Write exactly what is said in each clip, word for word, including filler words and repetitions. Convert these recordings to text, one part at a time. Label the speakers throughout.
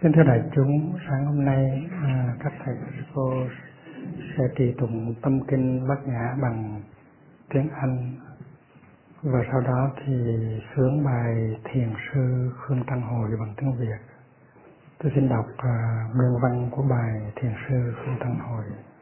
Speaker 1: Kính thưa đại chúng, sáng hôm nay à, các thầy cô sẽ trì tụng tâm kinh Bát Nhã bằng tiếng Anh, và sau đó thì sướng bài Thiền sư Khương Tăng Hồi bằng tiếng Việt. Tôi xin đọc à, nguyên văn của bài Thiền sư Khương Tăng Hồi.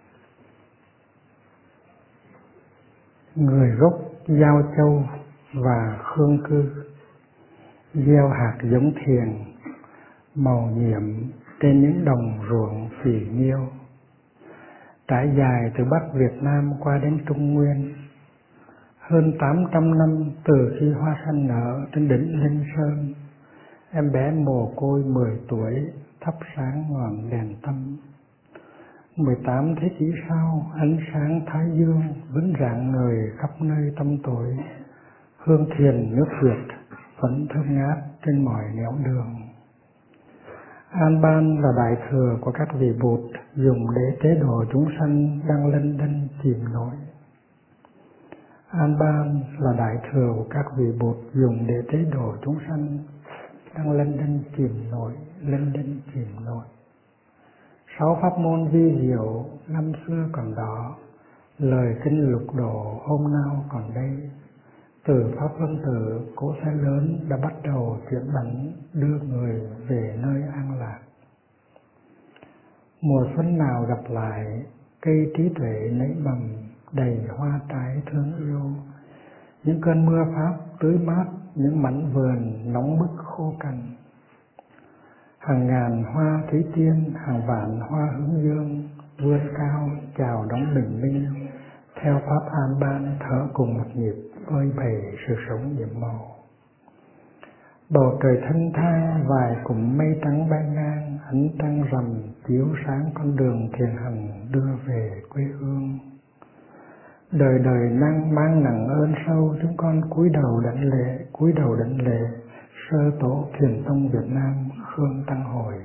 Speaker 1: Người gốc Giao Châu và Khương Cư, gieo hạt giống thiền màu nhiệm trên những đồng ruộng phì nhiêu, trải dài từ Bắc Việt Nam qua đến Trung Nguyên, hơn tám trăm năm từ khi hoa xanh nở trên đỉnh Linh Sơn. Em bé mồ côi mười tuổi thắp sáng ngọn đèn tâm. mười tám thế kỷ sau, ánh sáng thái dương vẫn rạng ngời khắp nơi tâm tối. Hương thiền nước Việt vẫn thơm ngát trên mọi nẻo đường. An Ban là đại thừa của các vị Bụt dùng để tế độ chúng sanh đang lênh đênh chìm nổi. An Ban là đại thừa của các vị Bụt dùng để tế độ chúng sanh đang lênh đênh chìm nổi, lênh đênh chìm nổi. Sáu pháp môn vi diệu năm xưa còn đó, lời kinh lục độ hôm nào còn đây. Từ pháp luân tử, cỗ xe lớn đã bắt đầu chuyển bánh đưa người về nơi an lạc. Mùa xuân nào gặp lại, cây trí tuệ nảy mầm đầy hoa trái thương yêu. Những cơn mưa pháp tưới mát những mảnh vườn nóng bức khô cằn. Hàng ngàn hoa thủy tiên, hàng vạn hoa hướng dương vươn cao chào đón bình minh, theo pháp An Ban thở cùng một nhịp phơi bày sự sống nhiệm màu. Bầu trời thanh thang, vài cụm mây trắng bay ngang, ánh trăng rằm chiếu sáng con đường thiền hành đưa về quê hương. Đời đời năng mang nặng ơn sâu, chúng con cúi đầu đảnh lễ, cúi đầu đảnh lễ sơ tổ Thiền tông Việt Nam Khương Tăng Hồi.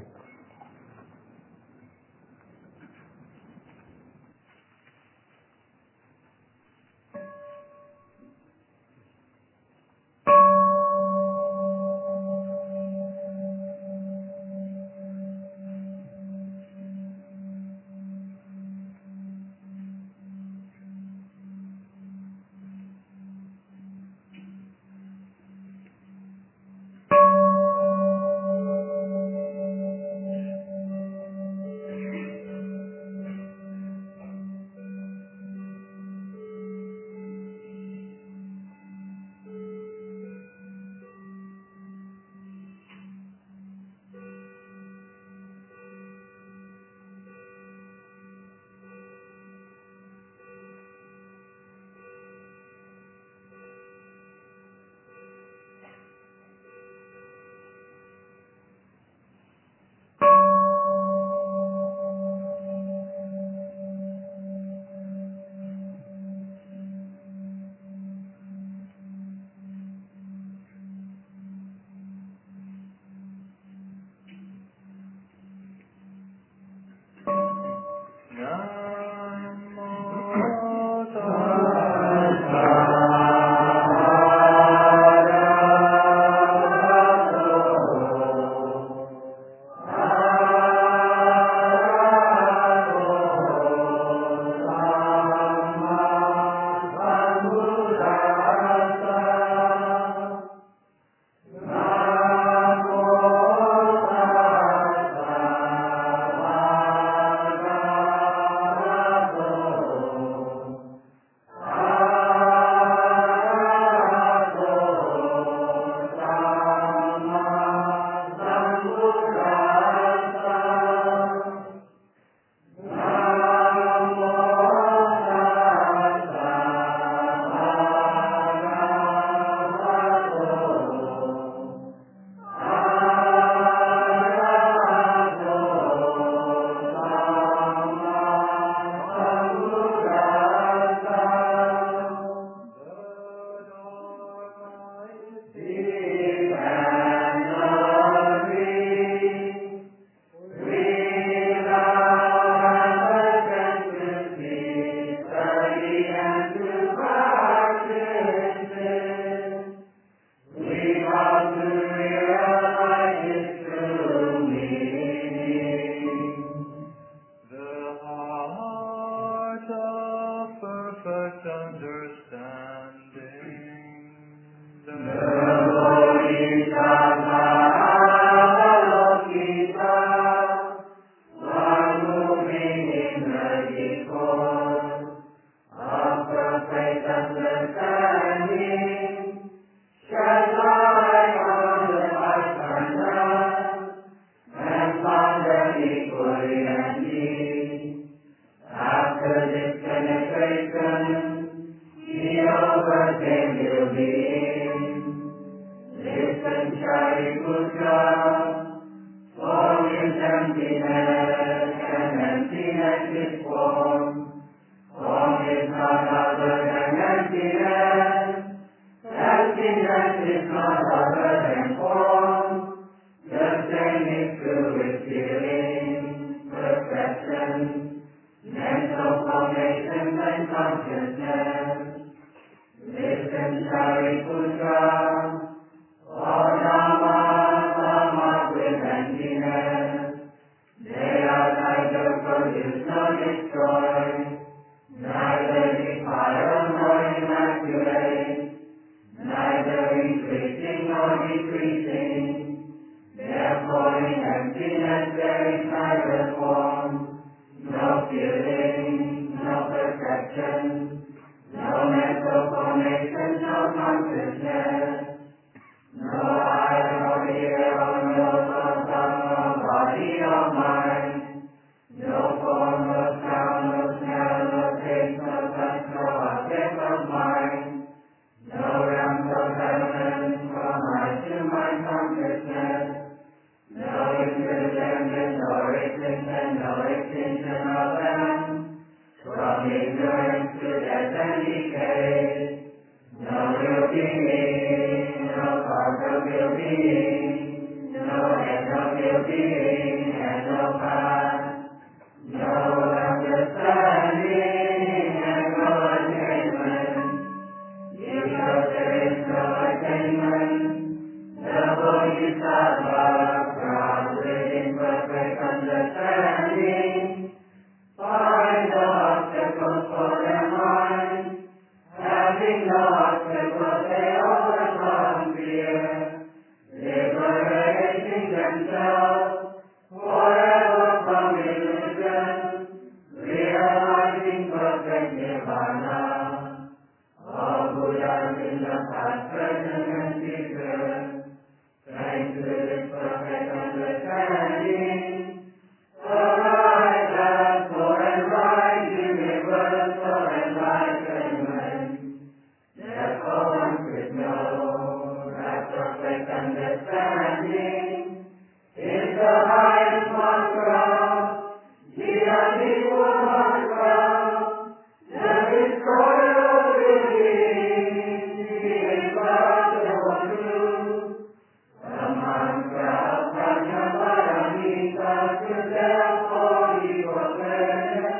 Speaker 2: Emptiness is not other than form. The same is true with feeling, perception, mental formations and consciousness. Listen, Shariputra, all Dhamma come up with emptiness. They are neither produce nor destroy, neither defile nor immaculate, neither increasing nor decreasing. Therefore in emptiness there is neither form, no feeling, no perception, no mental formation, no consciousness, no eye, no ear, no nose, no tongue, no body, no mind, no form, no sound, no smell, no taste, no touch, no object of mind, no realms of heaven from mind to mind consciousness, no interdependence, no extinction, no extinction of them, from ignorance to death and decay, no real being, no part of real being, no end of real being, and no path, no understanding, and no attainment. Because there is no attainment, the Bodhisattva, crowned with perfect understanding, find the obstacles for their mind. Having no obstacles, they overcome fear, liberating themselves forever from illusion, realizing perfect nirvana. All Buddhas in the past, present, and future, thanks to this perfect understanding, arrive at full and right universal enlightenment. Therefore one should know that perfect understanding is the highest mantra, the unequal mantra, the destroyer of belief, the impossible truth, the mantra of Prajnaparamita to therefore be proclaimed.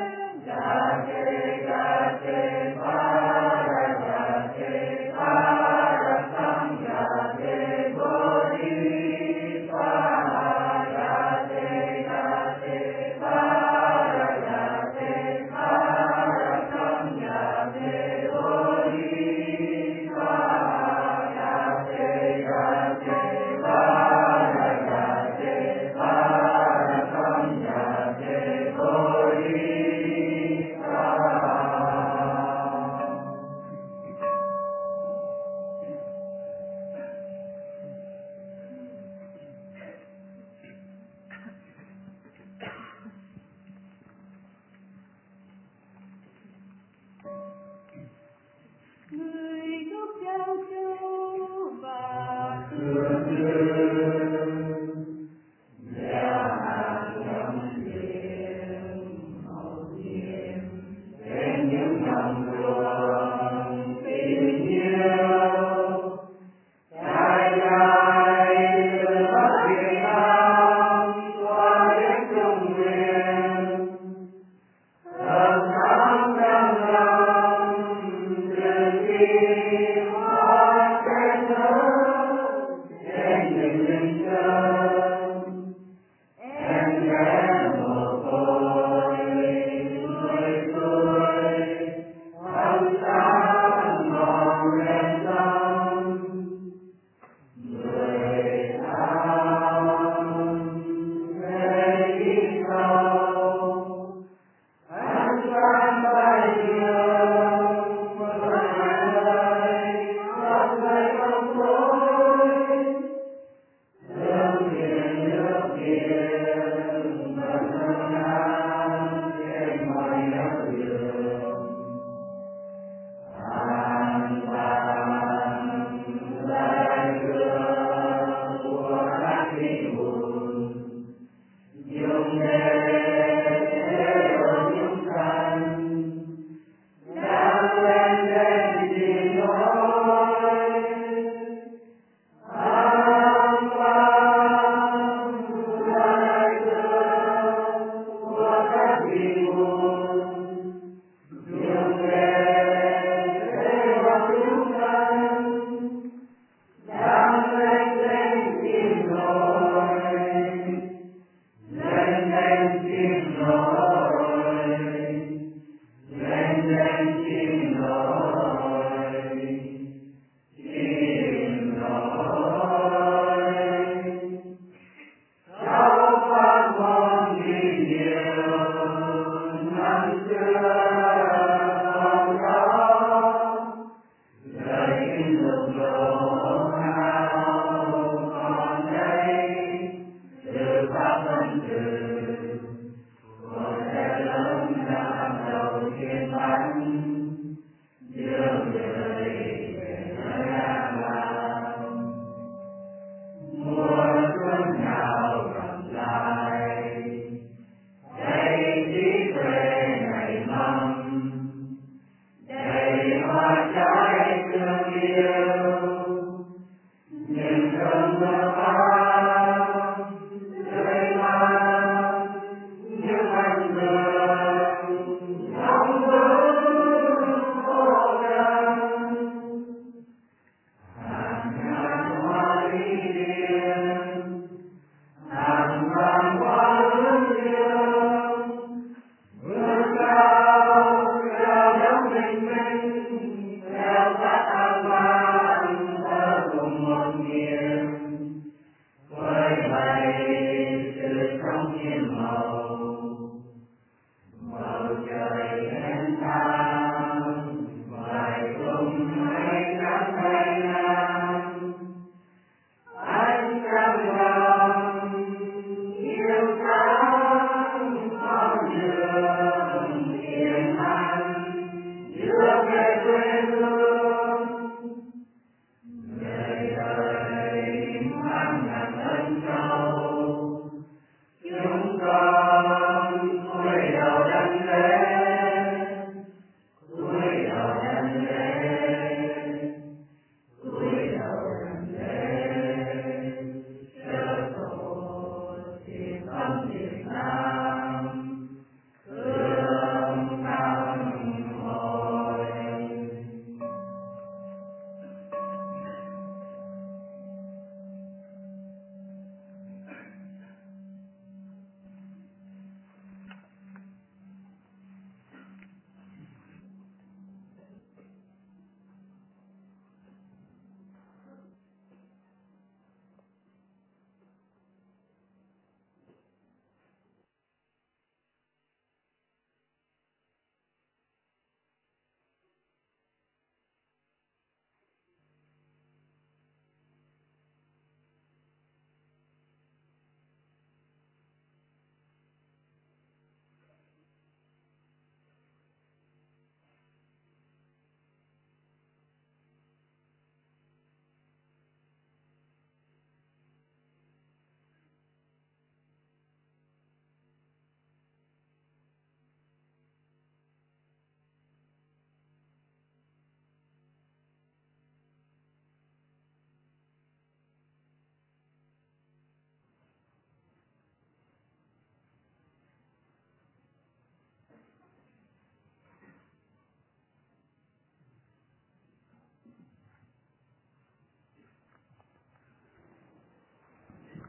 Speaker 2: Jate, jate, para, jate, para.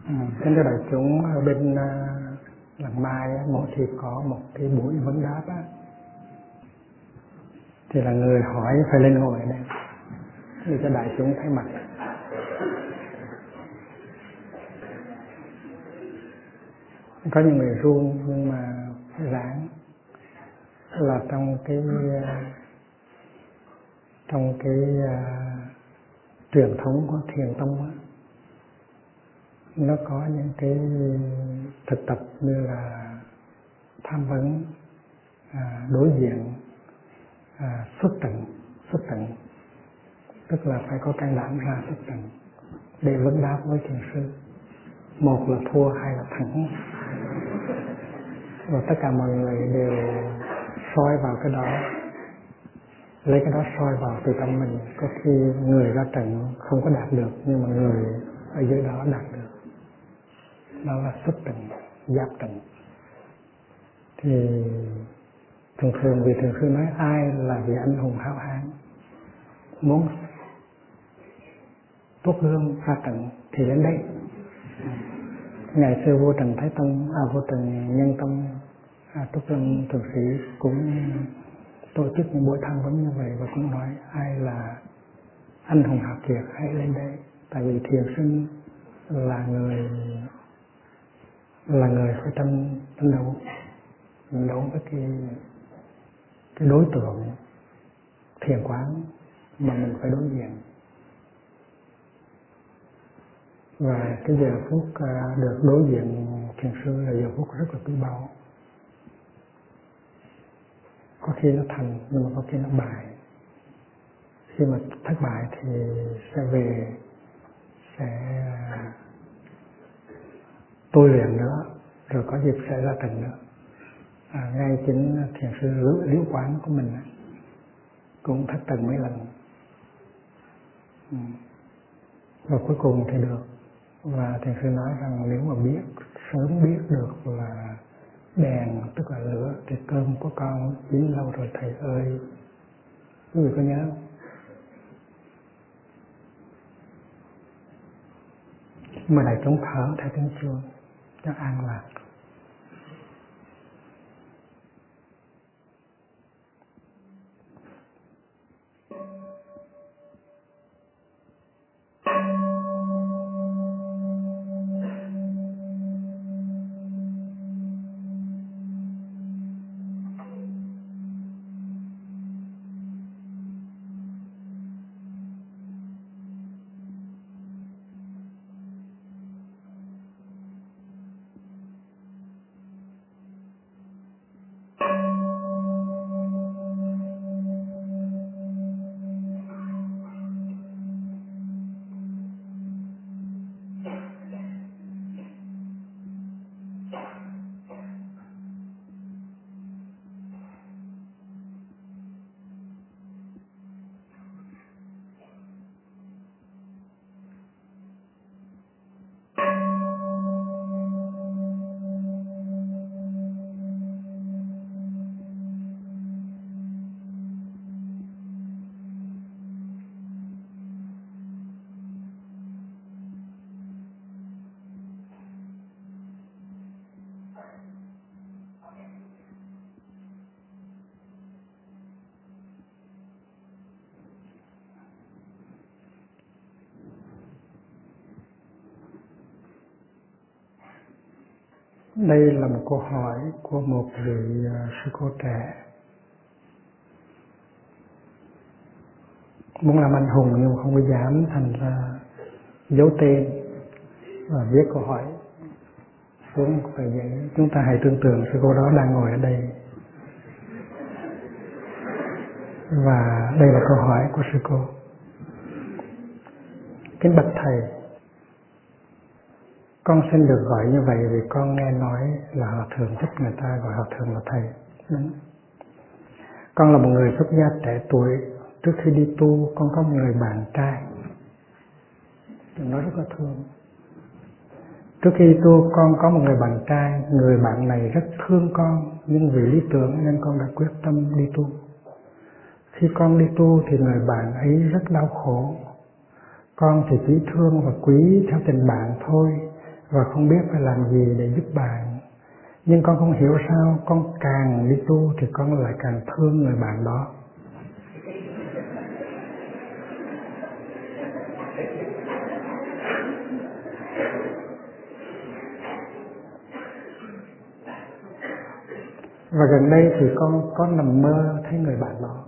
Speaker 1: Ừ, kính thưa đại chúng, ở bên uh, Làng Mai á, mỗi khi có một cái buổi vấn đáp á, thì là người hỏi phải lên ngồi ở đây để cho đại chúng thấy mặt. Có những người run nhưng mà phải ráng, là trong cái uh, trong cái uh, truyền thống của Thiền Tông á, nó có những cái thực tập như là tham vấn, à, đối diện, à, xuất trận, xuất trận, tức là phải có can đảm ra xuất trận để vấn đáp với thiền sư. Một là thua, hai là thắng, và tất cả mọi người đều soi vào cái đó, lấy cái đó soi vào từ tâm mình. Có khi người ra trận không có đạt được, nhưng mà người ở dưới đó đạt được. Đó là xuất trận, giáp trận. Thì thường thường vì thường sư nói ai là vị anh hùng hảo hán muốn tốt gương ra trận thì đến đây. Ngày xưa vua Trần Thái Tông, à, vua Trần Nhân Tông, à, Trúc Lâm Thượng Sĩ cũng tổ chức những buổi tham vấn như vậy và cũng nói ai là anh hùng hào kiệt hãy lên đây. Tại vì thiền sinh là người là người phải tranh tranh đấu tranh đấu với cái cái đối tượng thiền quán mà mình phải đối diện. Và cái giờ phút uh, được đối diện thiền sư là giờ phút rất là quý báu. Có khi nó thành nhưng mà có khi nó bại. Khi mà thất bại thì sẽ về sẽ uh, tôi luyện nữa, rồi có dịp sẽ ra trận nữa. À, ngay chính thiền sư liễu quán của mình cũng thất trận mấy lần. Ừ. Và cuối cùng thì được. Và thiền sư nói rằng nếu mà biết, sớm biết được là đèn tức là lửa thì cơm của con chín lâu rồi thầy ơi. Quý vị có nhớ không? Mà đại chúng thở theo tiếng chuông cho an lạc. Đây là một câu hỏi của một vị uh, sư cô trẻ muốn làm anh hùng nhưng không có dám, thành ra giấu tên và viết câu hỏi xuống tờ giấy. Chúng ta hãy tưởng tượng sư cô đó đang ngồi ở đây và đây là câu hỏi của sư cô. Kính bạch thầy, con xin được gọi như vậy vì con nghe nói là họ thường thích người ta gọi họ thường là thầy. Đúng. Con là một người xuất gia trẻ tuổi. Trước khi đi tu, con có một người bạn trai. Nó rất là thương. Trước khi tu, con có một người bạn trai. Người bạn này rất thương con, nhưng vì lý tưởng nên con đã quyết tâm đi tu. Khi con đi tu thì người bạn ấy rất đau khổ. Con thì chỉ thương và quý theo tình bạn thôi, và không biết phải làm gì để giúp bạn. Nhưng con không hiểu sao con càng đi tu thì con lại càng thương người bạn đó. Và gần đây thì con có nằm mơ thấy người bạn đó.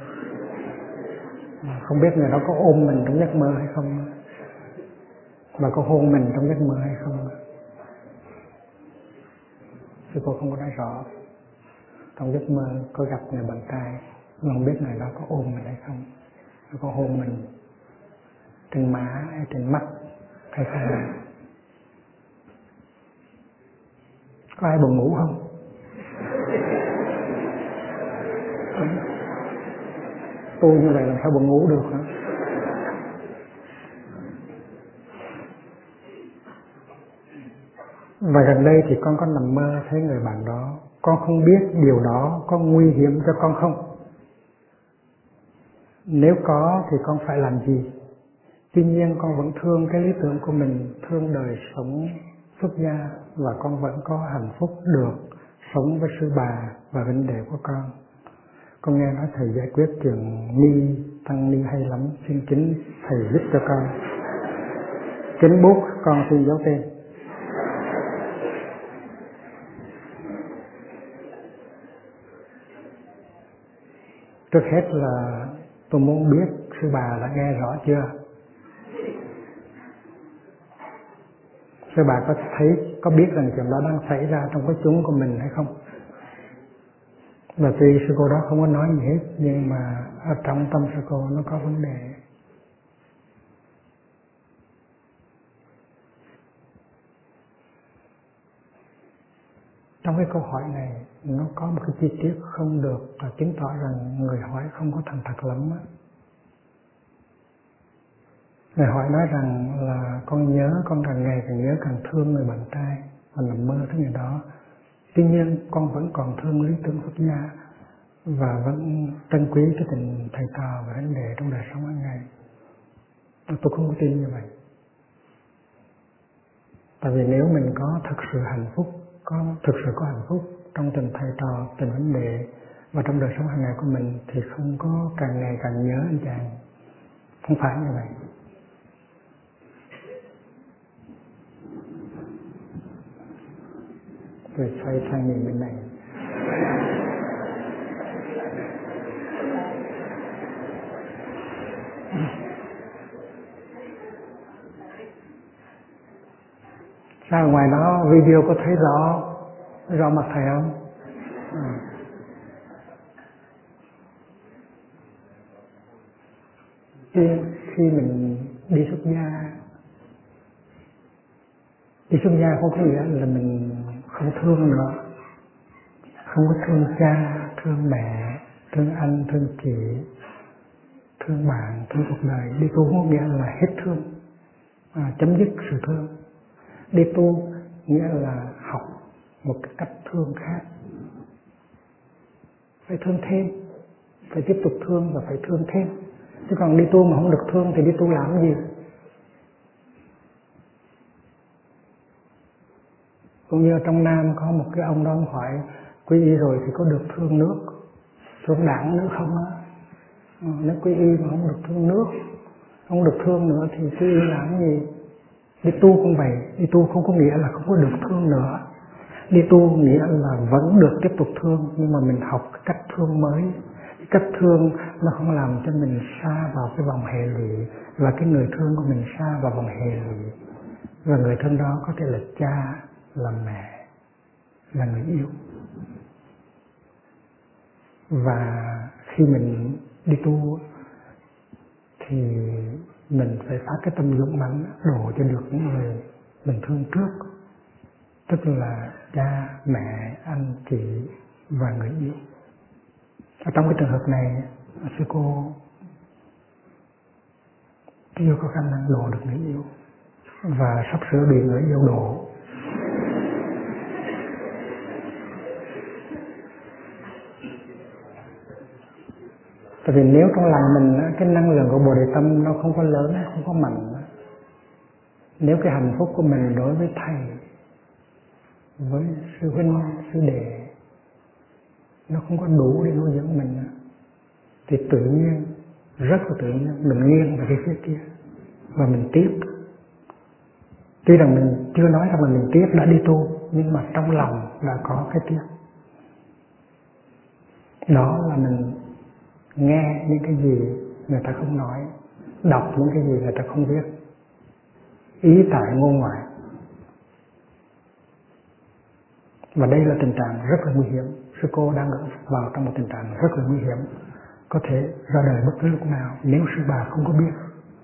Speaker 1: Không biết người đó có ôm mình trong giấc mơ hay không, và có hôn mình trong giấc mơ hay không. Sư cô không có nói rõ. Trong giấc mơ có gặp người bạn trai, nhưng không biết người đó có ôm mình hay không, có hôn mình trên má hay trên mắt hay không. Có ai buồn ngủ không? Tu như vậy làm sao buồn ngủ được hả? Và gần đây thì con có nằm mơ thấy người bạn đó. Con không biết điều đó có nguy hiểm cho con không. Nếu có thì con phải làm gì? Tuy nhiên con vẫn thương cái lý tưởng của mình, thương đời sống xuất gia, và con vẫn có hạnh phúc được sống với sư bà và huynh đệ của con. Con nghe nói thầy giải quyết chuyện ni, tăng ni hay lắm, xin kính thầy giúp cho con. Kính bút con xin dấu tên. Trước hết là tôi muốn biết sư bà đã nghe rõ chưa? Sư bà có thấy, có biết rằng chuyện đó đang xảy ra trong cái chúng của mình hay không? Và tuy sư cô đó không có nói gì hết, nhưng mà ở trong tâm sư cô nó có vấn đề. Trong cái câu hỏi này nó có một cái chi tiết không được và chứng tỏ rằng người hỏi không có thành thật lắm á. Người hỏi nói rằng là con nhớ, con càng ngày càng nhớ càng thương người bạn trai và nằm mơ thấy người đó. Tuy nhiên con vẫn còn thương lý tưởng xuất gia và vẫn trân quý cái tình thầy trò và vấn đề trong đời sống hàng ngày. Tôi không có tin như vậy. Tại vì nếu mình có thực sự hạnh phúc, có thực sự có hạnh phúc trong tình thầy trò, tình vấn đề và trong đời sống hàng ngày của mình thì không có càng ngày càng nhớ anh chàng. Không phải như vậy. Tôi xoay sang nhìn bên này. Sao ngoài đó video có thấy rõ rõ mặt thầy không? À. Khi, khi mình đi xuất gia, đi xuất gia không có nghĩa là mình không thương nữa, không có thương cha, thương mẹ, thương anh, thương chị, thương bạn, thương cuộc đời. Đi tu không có nghĩa là hết thương, à, chấm dứt sự thương. Đi tu nghĩa là học một cái cách thương khác, phải thương thêm, phải tiếp tục thương và phải thương thêm. Chứ còn đi tu mà không được thương thì đi tu làm gì? Cũng như trong Nam có một cái ông đó ông hỏi quy y rồi thì có được thương nước, thương đảng nữa không á? Nếu quy y mà không được thương nước, không được thương nữa thì quy y làm gì? Đi tu cũng vậy, đi tu không có nghĩa là không có được thương nữa. Đi tu nghĩa là vẫn được tiếp tục thương, nhưng mà mình học cách thương mới. Cách thương nó không làm cho mình sa vào cái vòng hệ lụy, và cái người thương của mình sa vào vòng hệ lụy. Và người thân đó có thể là cha, là mẹ, là người yêu. Và khi mình đi tu thì mình phải phát cái tâm dũng mãnh đổ cho được những người mình thương trước, tức là cha, mẹ, anh, chị và người yêu. Ở trong cái trường hợp này, sư cô chưa có khả năng độ được người yêu và sắp sửa bị người yêu độ. Tại vì nếu trong lòng mình cái năng lượng của Bồ Đề Tâm nó không có lớn, không có mạnh, Nếu cái hạnh phúc của mình đối với thầy, với sư huynh, sư đệ nó không có đủ để nuôi dưỡng mình, thì tự nhiên, rất là tự nhiên mình nghiêng về cái phía kia và mình tiếp. Tuy rằng mình chưa nói rằng là mình tiếp đã đi tu, nhưng mà trong lòng đã có cái tiếp. Đó là mình nghe những cái gì người ta không nói, đọc những cái gì người ta không viết, ý tại ngôn ngoại. Và đây là tình trạng rất là nguy hiểm. Sư cô đang vào trong một tình trạng rất là nguy hiểm, có thể ra đời bất cứ lúc nào nếu sư bà không có biết.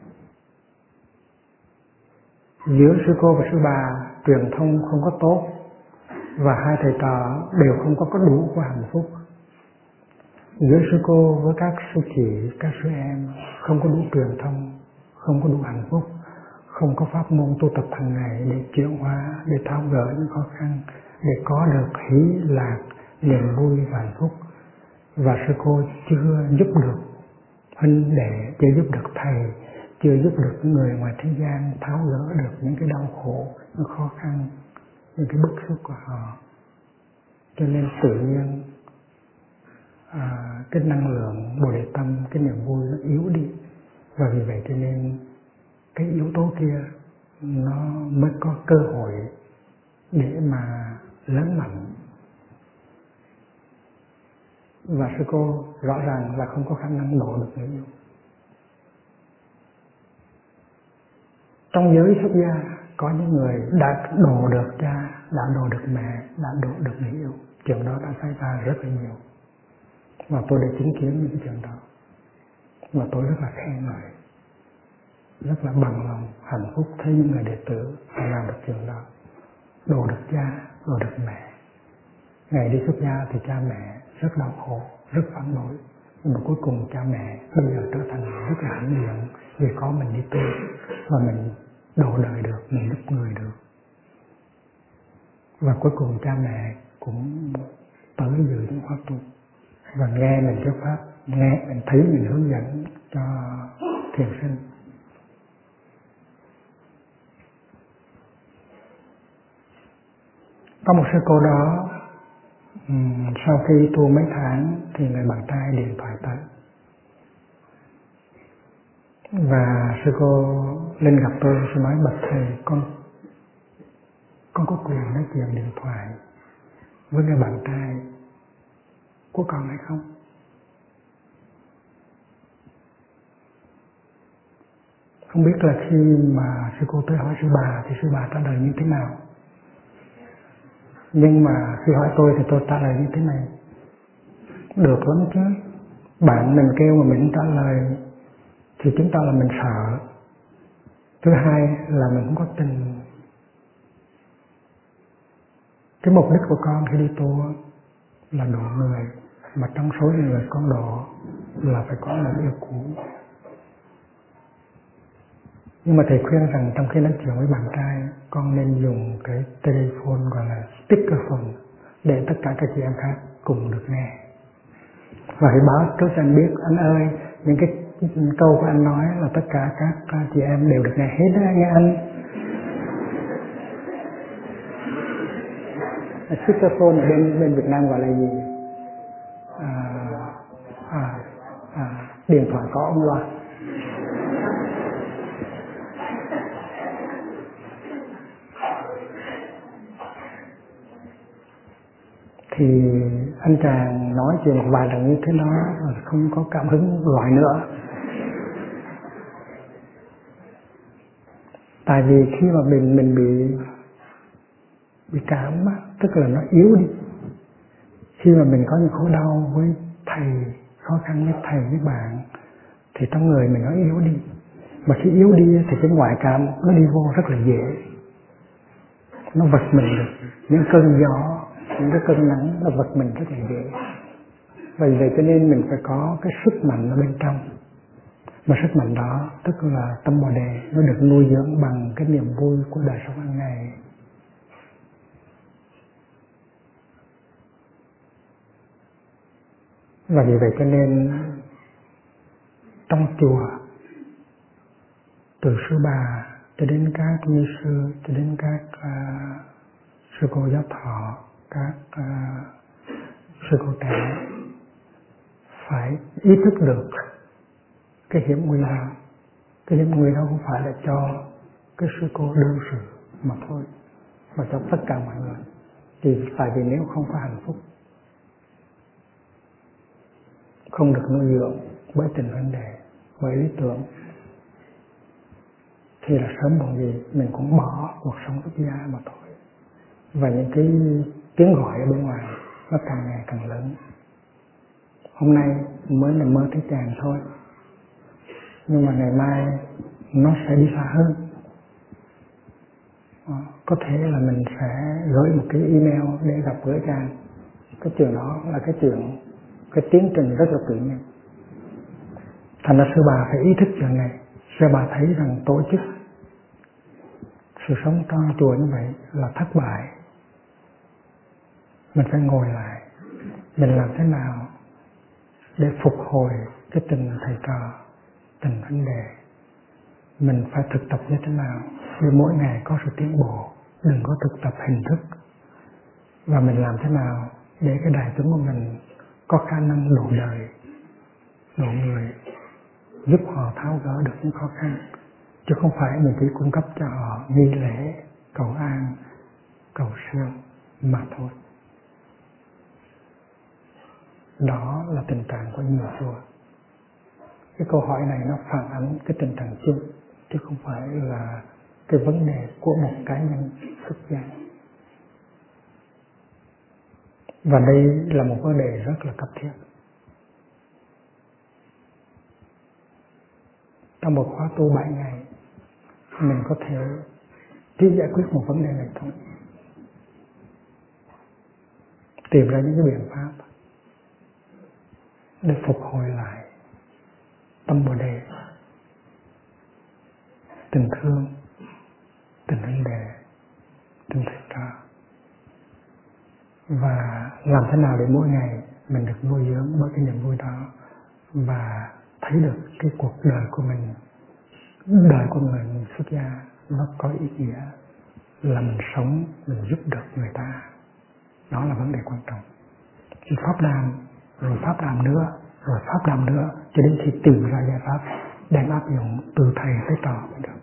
Speaker 1: Giữa sư cô và sư bà truyền thông không có tốt, và hai thầy trò đều không có có đủ của hạnh phúc. Giữa sư cô với các sư chị, các sư em không có đủ truyền thông, không có đủ hạnh phúc, không có pháp môn tu tập hàng ngày để chuyển hóa, để tháo gỡ những khó khăn, để có được hỷ lạc, niềm vui và hạnh phúc. Và sư cô chưa giúp được huynh đệ, chưa giúp được thầy, chưa giúp được người ngoài thế gian tháo gỡ được những cái đau khổ, những khó khăn, những cái bức xúc của họ. Cho nên tự nhiên à, cái năng lượng Bồ Đề Tâm, cái niềm vui nó yếu đi. Và vì vậy cho nên cái yếu tố kia nó mới có cơ hội để mà lớn mạnh. Và sư cô rõ ràng là không có khả năng độ được người yêu. Trong giới xuất gia có những người đã độ được cha, đã độ được mẹ, đã độ được người yêu. Chuyện đó đã xảy ra rất là nhiều. Và tôi đã chứng kiến những chuyện đó. Và tôi rất là khen ngợi, rất là bằng lòng, hạnh phúc thấy những người đệ tử đã làm được chuyện đó. Độ được cha, độ được mẹ. Ngày đi xuất gia thì cha mẹ rất đau khổ, rất phản đối. Nhưng mà cuối cùng cha mẹ bây giờ trở thành rất là hãnh diện vì có mình đi tu và mình độ đời được, mình giúp người được. Và cuối cùng cha mẹ cũng tới dự những khóa tu và nghe mình thuyết pháp, nghe mình thấy mình hướng dẫn cho thiền sinh. Có một sư cô đó, um, sau khi tu mấy tháng thì người bạn trai điện thoại tới. Và sư cô lên gặp tôi, sư nói bạch thầy, con con có quyền nói chuyện điện thoại với người bạn trai của con hay không? Không biết là khi mà sư cô tới hỏi sư bà thì sư bà trả lời như thế nào. Nhưng mà khi hỏi tôi thì tôi trả lời như thế này: được lắm chứ, bạn mình kêu mà mình trả lời thì chúng ta là mình sợ. Thứ hai là mình không có tình. Cái mục đích của con khi đi tu là độ người, mà trong số những người con độ là phải có người yêu cũ. Nhưng mà thầy khuyên rằng trong khi nói chuyện với bạn trai, con nên dùng cái telephone gọi là speakerphone để tất cả các chị em khác cùng được nghe. Và hãy báo trước cho anh biết, anh ơi, những cái câu của anh nói là tất cả các chị em đều được nghe hết đó, nghe anh. Speakerphone ở bên, bên Việt Nam gọi là gì? À, à, à, điện thoại có ông loa. Thì anh chàng nói chuyện một vài lần như thế đó rồi không có cảm hứng gọi nữa. Tại vì khi mà mình mình bị bị cảm, tức là nó yếu đi. Khi mà mình có những khổ đau với thầy, khó khăn với thầy với bạn, thì trong người mình nó yếu đi. Mà khi yếu đi thì cái ngoại cảm nó đi vô rất là dễ. Nó vật mình được những cơn gió, những cái cơn nắng, nó vật mình rất là dễ. Vì vậy cho nên mình phải có cái sức mạnh ở bên trong. Mà sức mạnh đó tức là tâm Bồ Đề, nó được nuôi dưỡng bằng cái niềm vui của đời sống hàng ngày. Và vì vậy cho nên trong chùa, từ sư bà cho đến các ni sư, cho đến các uh, sư cô giáo thọ, các uh, sư cô trẻ phải ý thức được cái hiểm nguy đó. Cái hiểm nguy đó không phải là cho cái sư cô đương sự mà thôi, mà cho tất cả mọi người. Thì tại vì nếu không có hạnh phúc, không được nuôi dưỡng bởi tình huynh đệ, bởi lý tưởng, thì là sớm muộn gì mình cũng bỏ cuộc sống xuất gia mà thôi. Và những cái tiếng gọi ở bên ngoài nó càng ngày càng lớn. Hôm nay mới là mơ thấy chàng thôi, nhưng mà ngày mai nó sẽ đi xa hơn. À, có thể là mình sẽ gửi một cái email để gặp gỡ chàng. Cái chuyện đó là cái chuyện, cái tiến trình rất là tự nhiên. Thành ra sư bà phải ý thức chuyện này. Sư bà thấy rằng tổ chức sự sống trong chùa như vậy là thất bại. Mình phải ngồi lại, mình làm thế nào để phục hồi cái tình thầy trò, tình huynh đệ. Mình phải thực tập như thế nào để mỗi ngày có sự tiến bộ, đừng có thực tập hình thức. Và mình làm thế nào để cái đại chúng của mình có khả năng độ đời, độ người, giúp họ tháo gỡ được những khó khăn, chứ không phải mình chỉ cung cấp cho họ nghi lễ, cầu an, cầu siêu mà thôi. Đó là tình trạng của nhiều chùa. Cái câu hỏi này nó phản ánh cái tình trạng chung, chứ không phải là cái vấn đề của một cá nhân xuất gia. Và đây là một vấn đề rất là cấp thiết. Trong một khóa tu bảy ngày, mình có thể chỉ giải quyết một vấn đề này thôi. Tìm ra những cái biện pháp để phục hồi lại tâm Bồ Đề, tình thương, tình huynh đệ, tình thầy trò. Và làm thế nào để mỗi ngày mình được nuôi dưỡng bởi cái niềm vui đó, và thấy được cái cuộc đời của mình, đời của người mình xuất gia nó có ý nghĩa là mình sống, mình giúp được người ta. Đó là vấn đề quan trọng. Thì pháp đàm, rồi pháp đàm nữa, rồi pháp đàm nữa, cho đến khi tìm ra giải pháp đem áp dụng từ thầy tới trò mới được.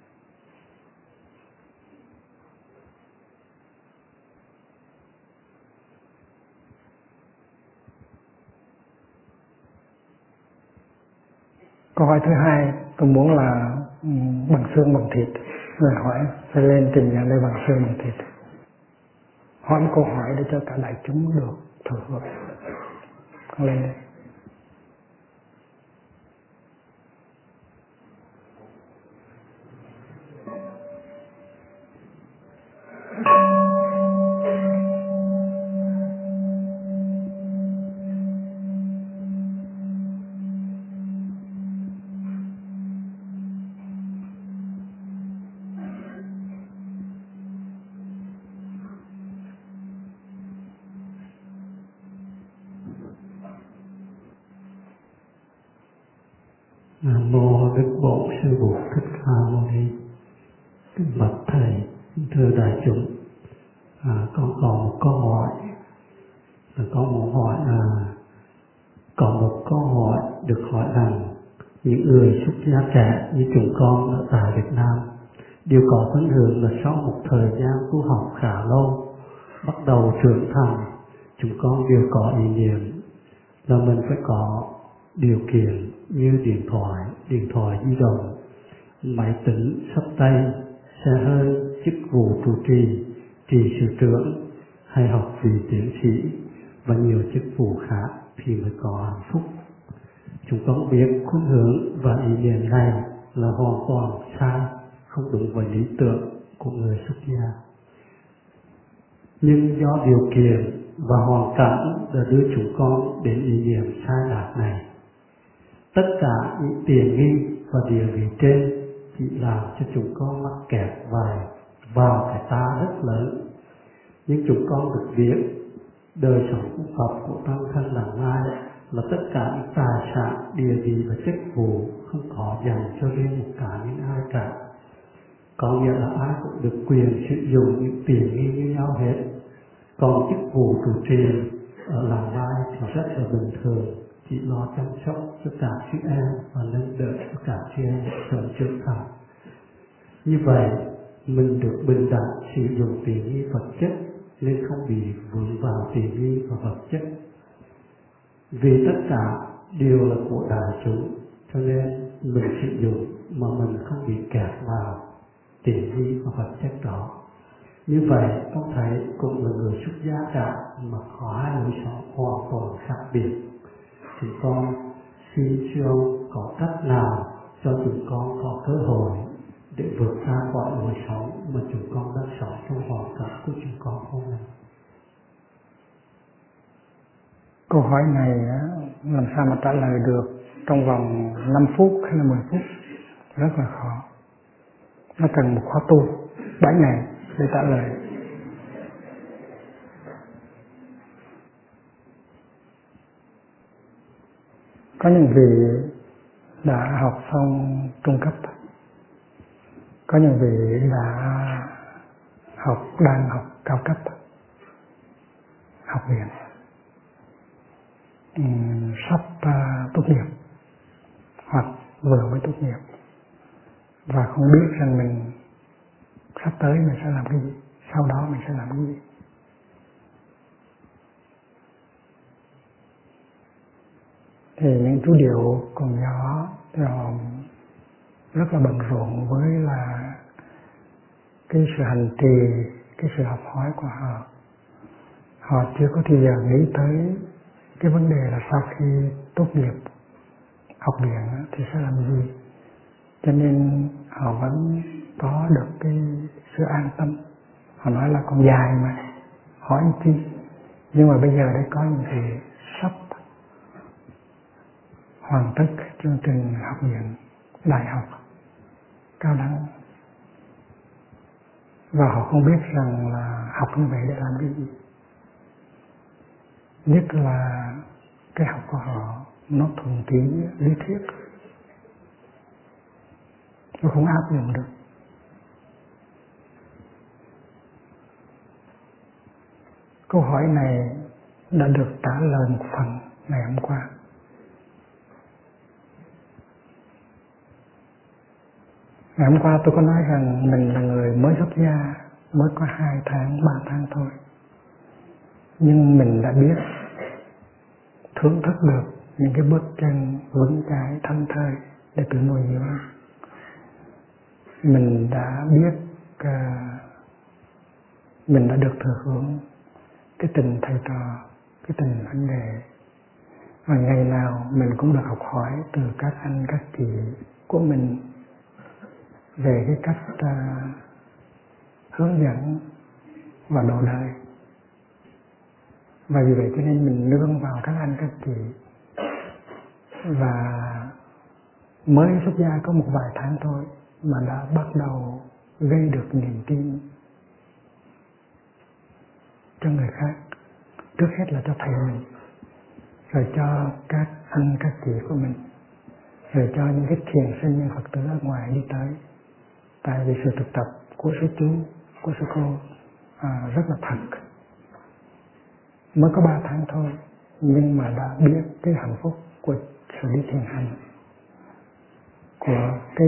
Speaker 1: Câu hỏi thứ hai, tôi muốn là bằng xương bằng thịt. Người hỏi phải lên trình nhà đây bằng xương bằng thịt. Hỏi một câu hỏi để cho cả đại chúng được thừa hưởng. Con lên đây.
Speaker 3: Nam mô Đức Bổn Sư Phụ Thích Ca Mâu Ni. Kính bạch thầy, thưa đại chúng, à, con còn một câu hỏi. Là có một hỏi à, có một câu hỏi được hỏi rằng những người xuất gia trẻ như chúng con ở tại Việt Nam đều có khuynh hướng là sau một thời gian tu học khá lâu, bắt đầu trưởng thành, chúng con đều có ý niệm là mình phải có điều kiện như điện thoại, điện thoại di động, máy tính sắp tay, xe hơi, chức vụ trụ trì, trì sự trưởng hay học vị tiến sĩ và nhiều chức vụ khác thì mới có hạnh phúc. Chúng con biết khuynh hướng và ý niệm này là hoàn toàn sai, không đúng với lý tưởng của người xuất gia. Nhưng do điều kiện và hoàn cảnh đã đưa chúng con đến ý niệm sai lạc này. Tất cả những tiền nghi và địa vị trên chỉ làm cho chúng con mắc kẹt vào vào cái ta rất lớn. Nhưng chúng con được biết đời sống của Phật, của tăng thân là ai, là tất cả những tài sản, địa vị và chức vụ không có dành cho riêng một cá nhân ai cả. có nghĩa là ai cũng được quyền sử dụng những tiện nghi như nhau hết. Còn chức vụ trụ trì ở làng Mai thì rất là bình thường, chỉ lo chăm sóc cho cả chị em và nâng đỡ cho cả chị em sớm trưởng thành. Như vậy mình được bình đẳng sử dụng tiện nghi vật chất nên không bị vướng vào tiện nghi và vật chất. Vì tất cả đều là của đại chúng, cho nên mình sử dụng mà mình không bị kẹt vào tiện nghi và vật chất đó. Như vậy con thấy cũng là người xuất gia cả mà có hai lối sống hoàn toàn khác biệt. Chúng con xin sư ông có cách nào cho chúng con có cơ hội để vượt ra khỏi lối sống mà chúng con đang sống trong hoàn cảnh của chúng con không ạ?
Speaker 1: Câu hỏi này làm sao mà trả lời được trong vòng năm phút hay là mười phút, rất là khó. Nó cần một khóa tu bảy ngày để trả lời. Có những vị đã học xong trung cấp, có những vị đã học đang học cao cấp, học viện, uhm, sắp uh, tốt nghiệp hoặc vừa mới tốt nghiệp và không biết rằng mình sắp tới mình sẽ làm cái gì, sau đó mình sẽ làm cái gì. Thì những chú điệu còn nhỏ thì họ rất là bận rộn với là cái sự hành trì, cái sự học hỏi của họ. Họ chưa có thời giờ nghĩ tới cái vấn đề là sau khi tốt nghiệp học viện thì sẽ làm gì. Cho nên họ vẫn có được cái sự an tâm. Họ nói là còn dài mà, hỏi chi. Nhưng mà bây giờ đây có những người sắp hoàn tất chương trình học viện, đại học, cao đẳng. Và họ không biết rằng là học như vậy để làm cái gì. Nhất là cái học của họ nó thuần túy lý thuyết, nó không áp dụng được. Câu hỏi này đã được trả lời một phần ngày hôm qua. Ngày hôm qua tôi có nói rằng mình là người mới xuất gia, mới có hai tháng, ba tháng thôi. Nhưng mình đã biết thưởng thức được những cái bước chân vững chãi thanh thơi để tự nuôi dưỡng. Mình đã biết uh, mình đã được thừa hưởng cái tình thầy trò, cái tình anh đệ. Và ngày nào mình cũng được học hỏi từ các anh các chị của mình về cái cách uh, hướng dẫn và độ đời. Và vì vậy cho nên mình nương vào các anh các chị. Và mới xuất gia có một vài tháng thôi mà đã bắt đầu gây được niềm tin cho người khác. Trước hết là cho thầy mình, rồi cho các anh các chị của mình, rồi cho những cái thiền sinh, những Phật tử ở ngoài đi tới. Tại vì sự thực tập của sư chú, của sư cô à, rất là thật. Mới có ba tháng thôi, nhưng mà đã biết cái hạnh phúc của sự đi thiền hành, của cái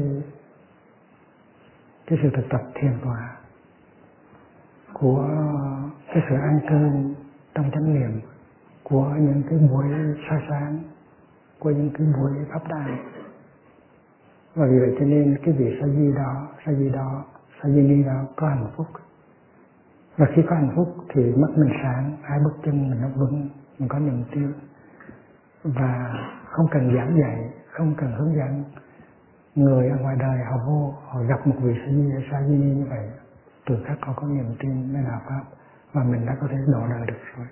Speaker 1: cái sự thực tập thiền tọa, của cái sự an cư trong chánh niệm, của những cái buổi soi sáng, của những cái buổi pháp đàn. Và vì vậy cho nên cái vị sa di đó, sa di đó, sa di ni đó có hạnh phúc. Và khi có hạnh phúc thì mắt mình sáng, hai bước chân mình nó vững, mình có niềm tin. Và không cần giảng dạy, không cần hướng dẫn. Người ở ngoài đời họ vô, họ gặp một vị sa di, sa di ni như vậy, từ khắc họ có niềm tin mới đạo pháp, và mình đã có thể độ đời được rồi.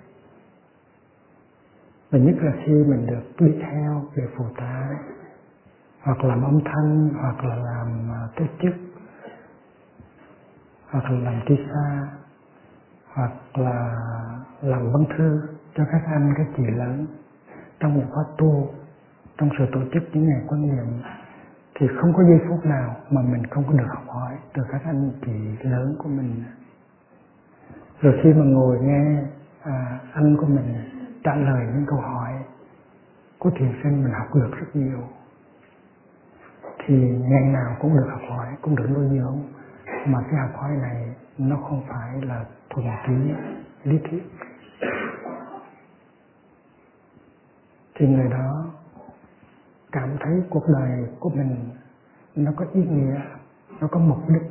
Speaker 1: Và nhất là khi mình được đi theo về phụ tá, hoặc làm âm thanh, hoặc là làm tổ chức, hoặc là làm tri xa, hoặc là làm văn thư cho các anh, các chị lớn trong một khóa tu, trong sự tổ chức những ngày quan niệm, thì không có giây phút nào mà mình không có được học hỏi từ các anh chị lớn của mình. Rồi khi mà ngồi nghe à, anh của mình trả lời những câu hỏi của thiền sinh, mình học được rất nhiều. Thì ngày nào cũng được học hỏi, cũng được nuôi dưỡng. Mà cái học hỏi này nó không phải là thuần túy lý thuyết. Thì người đó cảm thấy cuộc đời của mình nó có ý nghĩa, nó có mục đích.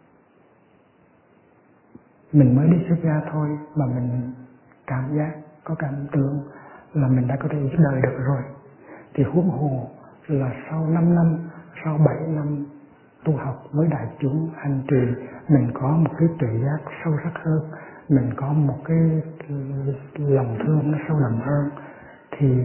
Speaker 1: Mình mới đi xuất gia thôi mà mình cảm giác, có cảm tưởng là mình đã có thể giúp đời được rồi. Thì huống hồ là sau năm năm, sau bảy năm tu học với đại chúng hành trì, mình có một cái tự giác sâu sắc hơn, mình có một cái lòng thương nó sâu đậm hơn, thì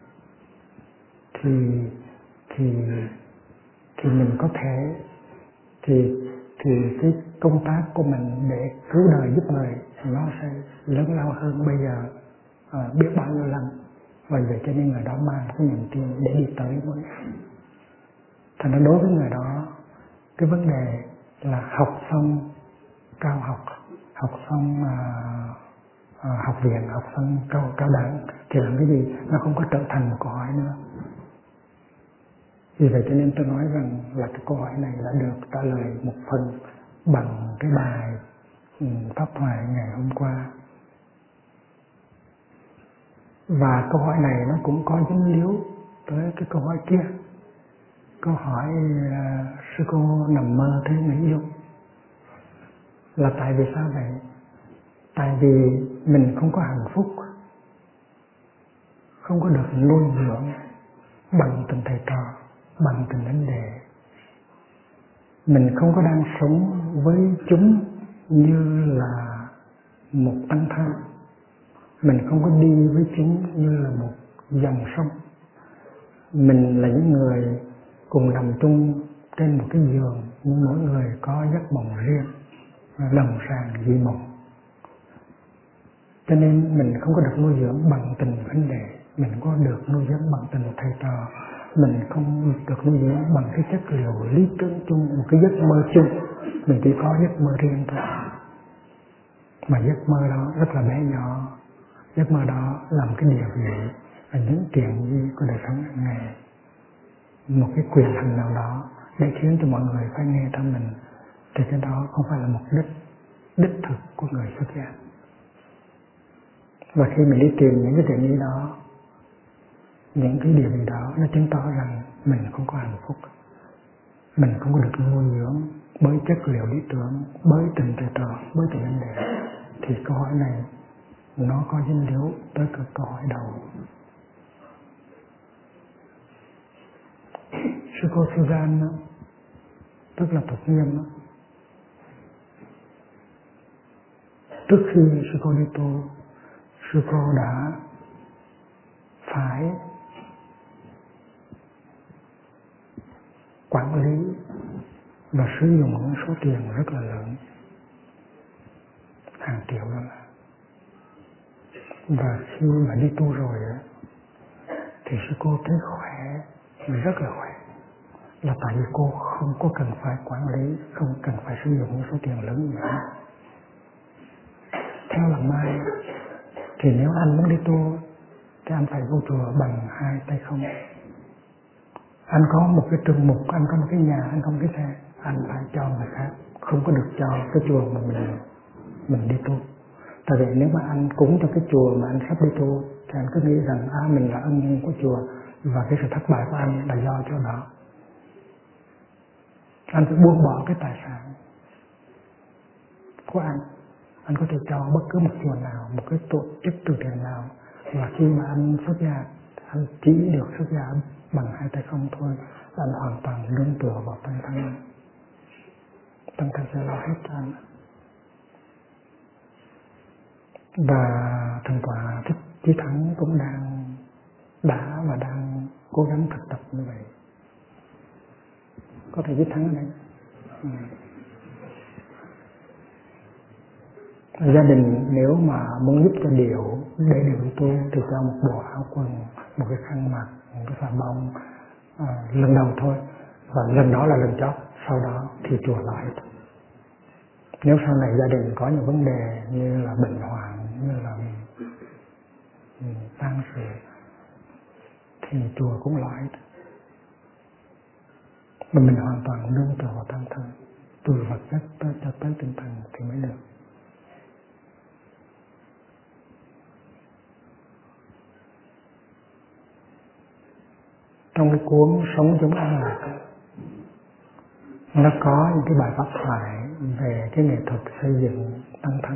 Speaker 1: thì thì thì mình có thể thì thì cái công tác của mình để cứu đời giúp người nó sẽ lớn lao hơn bây giờ à, biết bao nhiêu lần. Và vậy cho nên người đó mang cái niềm tin để đi tới với. Thành ra đối với người đó, cái vấn đề là học xong cao học, học xong à, à, học viện, học xong cao cao đẳng thì làm cái gì, nó không có trở thành một câu hỏi nữa. Vì vậy cho nên tôi nói rằng là cái câu hỏi này đã được trả lời một phần bằng cái bài um, pháp thoại ngày hôm qua. Và câu hỏi này nó cũng có dính líu tới cái câu hỏi kia. Câu hỏi uh, sư cô nằm mơ thấy người yêu. Là tại vì sao vậy? Tại vì mình không có hạnh phúc, không có được nuôi dưỡng bằng tình thầy trò, bằng tình vấn đề. Mình không có đang sống với chúng như là một tăng thân. Mình không có đi với chúng như là một dòng sông. Mình là những người cùng nằm chung trên một cái giường, nhưng mỗi người có giấc mộng riêng, đồng sàng dị mộng. Cho nên mình không có được nuôi dưỡng bằng tình vấn đề, mình không có được nuôi dưỡng bằng tình thầy trò, mình không được nuôi dưỡng bằng cái chất liệu lý tưởng chung, một cái giấc mơ chung. Mình chỉ có giấc mơ riêng thôi. Mà giấc mơ đó rất là bé nhỏ. Giấc mơ đó làm cái địa vị và những chuyện gì của đời sống hàng ngày, một cái quyền hành nào đó để khiến cho mọi người phải nghe theo mình, thì cái đó không phải là mục đích đích thực của người xuất gia. Và khi mình đi tìm những cái tiện nghi đó, những cái điều gì đó, nó chứng tỏ rằng mình không có hạnh phúc, mình không có được nuôi dưỡng bởi chất liệu lý tưởng, bởi tình thầy trò, bởi tình vấn đề. Thì câu hỏi này nó có dính líu tới cái câu hỏi đầu. Sư cô Suzanne đó, tức là Tục Nghiêm đó, trước khi sư cô đi tu, sư cô đã phải quản lý và sử dụng những số tiền rất là lớn, hàng triệu đô la. Và khi mà đi tu rồi thì sư cô thấy khỏe, rất là khỏe, là tại vì cô không có cần phải quản lý, không cần phải sử dụng những số tiền lớn như vậy. Theo làm mai thì nếu anh muốn đi tu thì anh phải vô chùa bằng hai tay không. Anh có một cái trường mục, anh có một cái nhà, anh có một cái xe, anh phải cho người khác, không có được cho cái chùa mà mình mình đi tu. Tại vì nếu mà anh cúng cho cái chùa mà anh sắp đi tu thì anh cứ nghĩ rằng à, mình là ân nhân của chùa và cái sự thất bại của anh là do chỗ đó. Anh phải buông bỏ cái tài sản của anh. Anh có thể cho bất cứ một chùa nào, một cái tổ chức từ thiện nào. Và khi mà anh xuất gia, anh chỉ được xuất gia bằng hai tay không thôi, anh hoàn toàn nương tựa vào tăng thân. Tăng thân sẽ lo hết cho anh. Và Thượng tọa Thích Chí Thắng cũng đang đã và đang cố gắng thực tập như vậy. Có thể Chí Thắng ở đây. Ừ. Gia đình nếu mà muốn giúp cho Điệu để Điệu tu thì cho một bộ áo quần, một cái khăn mặt, một cái xà bông à, lần đầu thôi. và lần đó là lần chót, sau đó thì chùa lại. Nếu sau này gia đình có những vấn đề như là bệnh hoạn, như là tang sự thì chùa cũng loại. Mà mình hoàn toàn nương tựa vào tâm thân, từ vật chất tới cho tới tinh thần thì mới được. Trong cái cuốn Sống Chúng An Lạc, nó có những cái bài pháp thoại về cái nghệ thuật xây dựng tăng thân,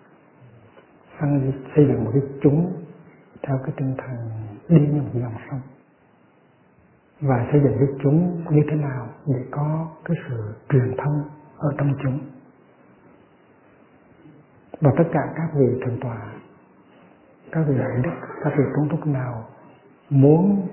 Speaker 1: xây dựng một cái chúng theo cái tinh thần đi như một dòng sông, và xây dựng cái chúng như thế nào để có cái sự truyền thông ở trong chúng. Và tất cả các vị thượng tọa, các vị đại đức, các vị tôn túc nào muốn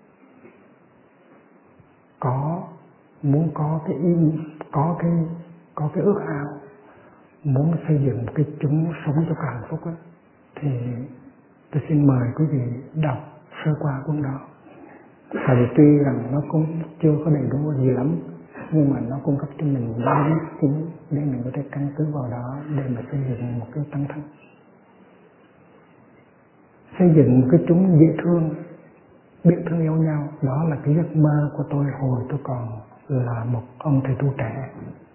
Speaker 1: có muốn có cái ý có cái có cái ước ao muốn xây dựng một cái chúng sống cho cả hạnh phúc ấy, thì tôi xin mời quý vị đọc sơ qua cuốn đó. Tại vì tuy rằng nó cũng chưa có đầy đủ gì lắm, nhưng mà nó cung cấp cho mình những ý chính để mình có thể căn cứ vào đó để mà xây dựng một cái tăng thân, xây dựng một cái chúng dễ thương, biết thương yêu nhau. Đó là cái giấc mơ của tôi hồi tôi còn là một ông thầy tu trẻ.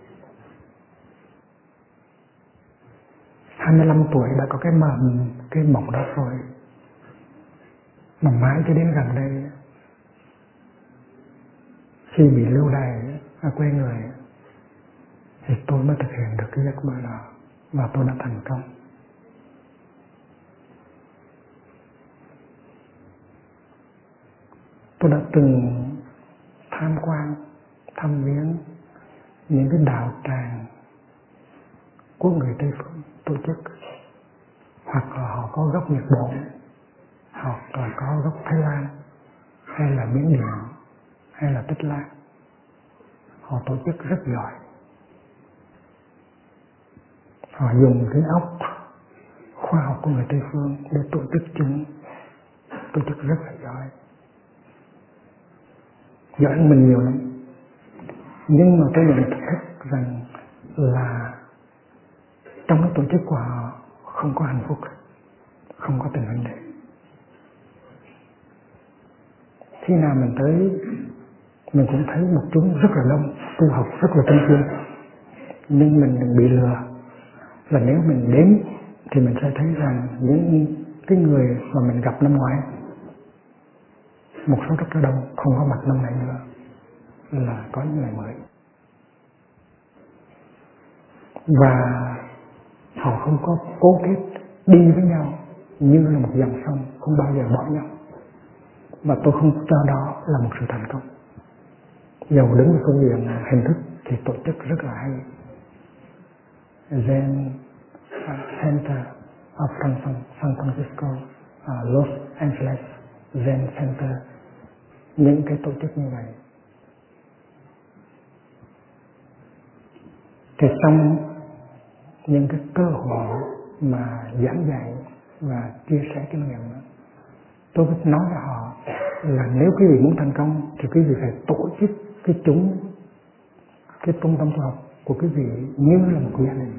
Speaker 1: hai mươi lăm tuổi đã có cái mầm cái mộng đó rồi, mà mãi cho đến gần đây khi bị lưu đày ở quê người thì tôi mới thực hiện được cái giấc mơ đó, và tôi đã thành công. Tôi đã từng tham quan, thăm viếng những cái đạo tràng của người Tây Phương tổ chức, hoặc là họ có gốc Nhật Bản, hoặc là có gốc Thái Lan, hay là Miến Điện, hay là Tích Lan. Họ tổ chức rất giỏi. Họ dùng cái óc khoa học của người Tây Phương để tổ chức chúng, tổ chức rất là giỏi, giỏi hơn mình nhiều lắm. Nhưng mà tôi nhận thức rằng là trong cái tổ chức của họ không có hạnh phúc, không có tình huynh đệ. Khi nào mình tới, mình cũng thấy một chúng rất là đông, tu học rất là tinh chuyên, nhưng mình đừng bị lừa. Là nếu mình đến thì mình sẽ thấy rằng những cái người mà mình gặp năm ngoái, một số rất là đông, không có mặt năm nay nữa, là có những người mới. Và họ không có cố kết đi với nhau như là một dòng sông, không bao giờ bỏ nhau. Mà tôi không cho đó là một sự thành công. Dầu đứng ở phương diện hình thức thì tổ chức rất là hay. Zen Center of San Francisco, uh, Los Angeles Zen Center, những cái tổ chức như vậy. Thì trong những cái cơ hội mà giảng dạy và chia sẻ kinh nghiệm đó, tôi cứ nói với họ là nếu quý vị muốn thành công thì quý vị phải tổ chức cái chúng, cái trung tâm tu học của quý vị như là một gia đình.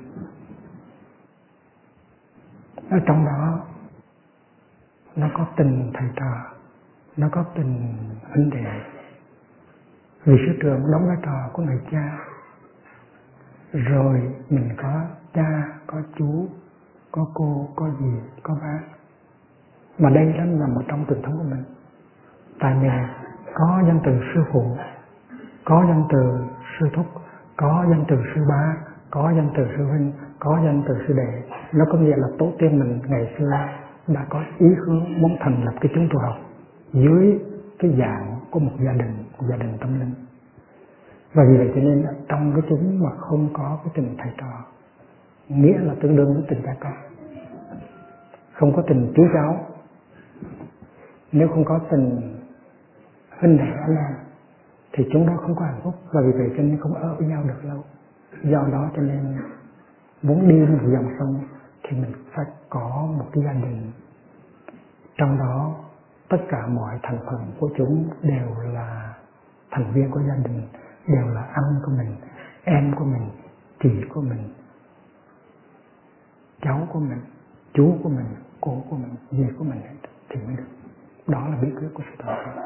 Speaker 1: Ở trong đó nó có tình thầy trò, nó có tình huynh đệ. Vị sư trưởng đóng vai trò của người cha, rồi mình có cha, có chú, có cô, có dì, có bác. Mà đây là nằm ở trong truyền thống của mình. Tại mình có danh từ sư phụ, có danh từ sư thúc, có danh từ sư bá, có danh từ sư huynh, có danh từ sư đệ. Nó có nghĩa là tổ tiên mình ngày xưa đã có ý hướng muốn thành lập cái chúng tu học dưới cái dạng của một gia đình, một gia đình tâm linh. Và vì vậy cho nên trong cái chúng mà không có cái tình thầy trò, nghĩa là tương đương với tình cha con, không có tình chú cháu, nếu không có tình huynh đệ anh em thì chúng đó không có hạnh phúc, và vì vậy cho nên không ở với nhau được lâu. Do đó cho nên muốn đi một dòng sông thì mình phải có một cái gia đình, trong đó tất cả mọi thành phần của chúng đều là thành viên của gia đình đều là anh của mình, em của mình, chị của mình, cháu của mình, chú của mình, cô của mình, dì của mình thì mới được. Đó là bí quyết của sự đoàn kết.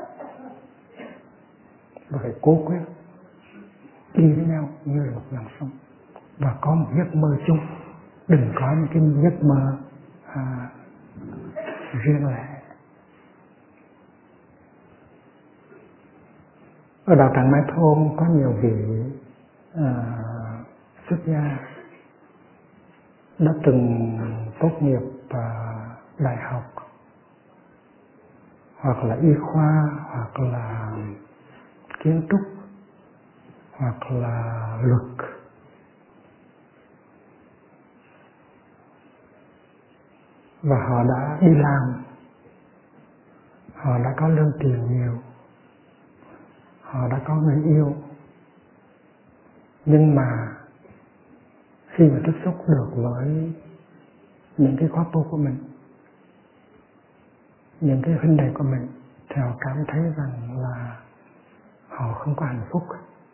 Speaker 1: Và phải cố quyết đi với nhau như là một dòng sông và có một giấc mơ chung, đừng có những cái giấc mơ à, riêng lẻ. Ở đạo Tràng Mai Thôn có nhiều vị à, xuất gia đã từng tốt nghiệp à, đại học hoặc là y khoa hoặc là kiến trúc hoặc là luật. Và họ đã đi làm, họ đã có lương tiền nhiều, họ đã có người yêu, nhưng mà khi mà tiếp xúc được với những cái khóa tu của mình, những cái huynh đệ của mình, thì họ cảm thấy rằng là họ không có hạnh phúc.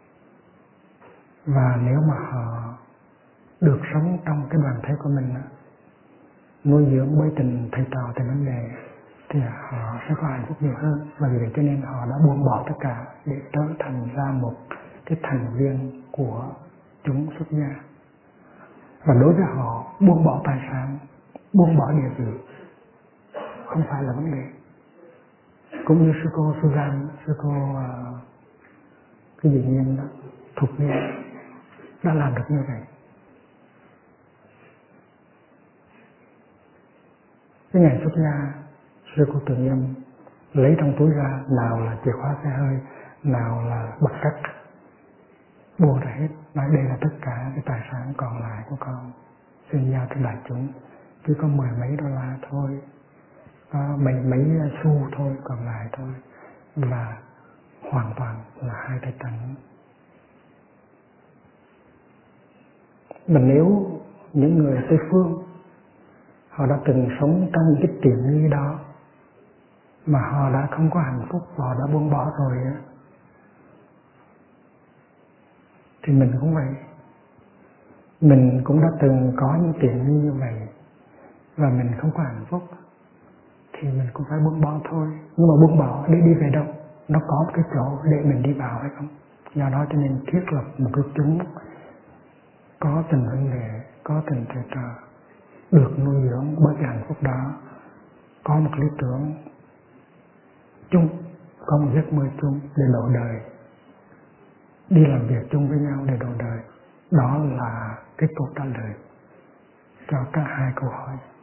Speaker 1: Và nếu mà họ được sống trong cái đoàn thể của mình, nuôi dưỡng bởi tình thầy trò, tình vấn đề, thì họ sẽ có hạnh phúc nhiều hơn. Và vì vậy cho nên họ đã buông bỏ tất cả để trở thành ra một cái thành viên của chúng xuất gia. Và đối với họ, buông bỏ tài sản, buông bỏ địa vị không phải là vấn đề. Cũng như sư cô Susan, sư cô uh, cái gì nhiên đó, Thục Nhiên đã làm được như vậy. Cái ngày xuất gia, sư cô Từ Nghiêm lấy trong túi ra, nào là chìa khóa xe hơi, nào là bạc cắt, buông ra hết, nói đây là tất cả cái tài sản còn lại của con, xin giao cho đại chúng, chỉ có mười mấy đô la thôi, có mấy mấy xu thôi, còn lại thôi là hoàn toàn là hai tay trắng. Mà nếu những người Tây phương họ đã từng sống trong những cái tiện nghi đó mà họ đã không có hạnh phúc, họ đã buông bỏ rồi á, thì mình cũng vậy. Mình cũng đã từng có những tiện nghi như vậy và mình không có hạnh phúc, thì mình cũng phải buông bỏ thôi. Nhưng mà buông bỏ để đi về đâu? Nó có một cái chỗ để mình đi vào hay không? Do đó cho nên thiết lập một cái chúng có tình huynh đệ, có tình thầy trò, được nuôi dưỡng bởi cái hạnh phúc đó, có một lý tưởng chung, có một giấc mơ chung để độ đời, đi làm việc chung với nhau để độ đời. Đó là cái câu trả lời cho cả hai câu hỏi.